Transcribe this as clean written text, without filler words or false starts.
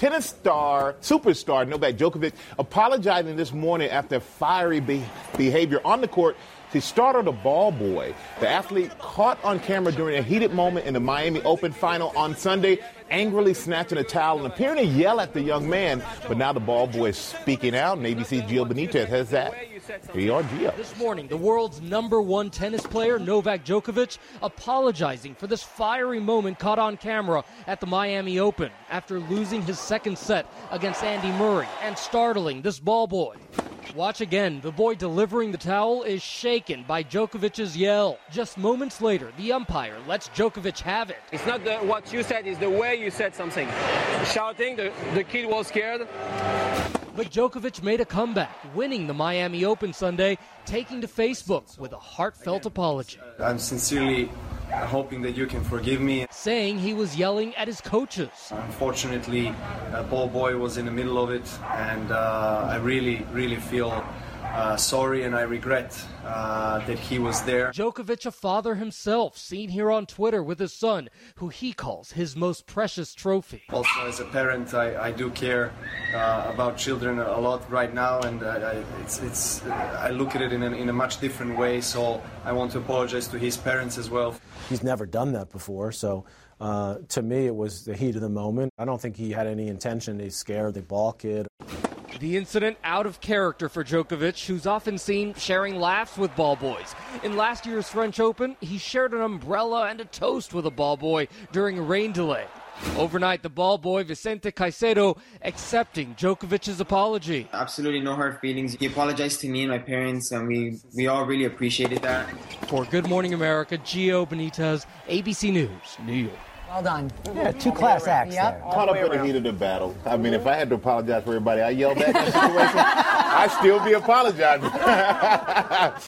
Tennis star, superstar Novak Djokovic apologizing this morning after fiery behavior on the court. He startled a ball boy. The athlete caught on camera during a heated moment in the Miami Open final on Sunday, angrily snatching a towel and appearing to yell at the young man. But now the ball boy is speaking out, and ABC's Gio Benitez has that. Here you are, Gio. This morning, the world's #1 tennis player, Novak Djokovic, apologizing for this fiery moment caught on camera at the Miami Open after losing his second set against Andy Murray and startling this ball boy. Watch again. The boy delivering the towel is shaken by Djokovic's yell. Just moments later, the umpire lets Djokovic have it. It's not what you said, it's the way you said something. Shouting, the kid was scared. But Djokovic made a comeback, winning the Miami Open Sunday, taking to Facebook with a heartfelt apology. I'm sincerely hoping that you can forgive me. Saying he was yelling at his coaches. Unfortunately, ball boy was in the middle of it, and I really feel sorry, and I regret that he was there. Djokovic, a father himself, seen here on Twitter with his son, who he calls his most precious trophy. Also, as a parent, I do care about children a lot right now, and I look at it in a much different way, so I want to apologize to his parents as well. He's never done that before, so to me it was the heat of the moment. I don't think he had any intention. He's scared, the ball kid. The incident out of character for Djokovic, who's often seen sharing laughs with ball boys. In last year's French Open, he shared an umbrella and a toast with a ball boy during a rain delay. Overnight, the ball boy, Vicente Caicedo, accepting Djokovic's apology. Absolutely no hard feelings. He apologized to me and my parents, and we all really appreciated that. For Good Morning America, Gio Benitez, ABC News, New York. Well done. Yeah, 2 class acts there. Caught up in the heat of the battle. I mean, if I had to apologize for everybody I yelled at in that situation, I'd still be apologizing.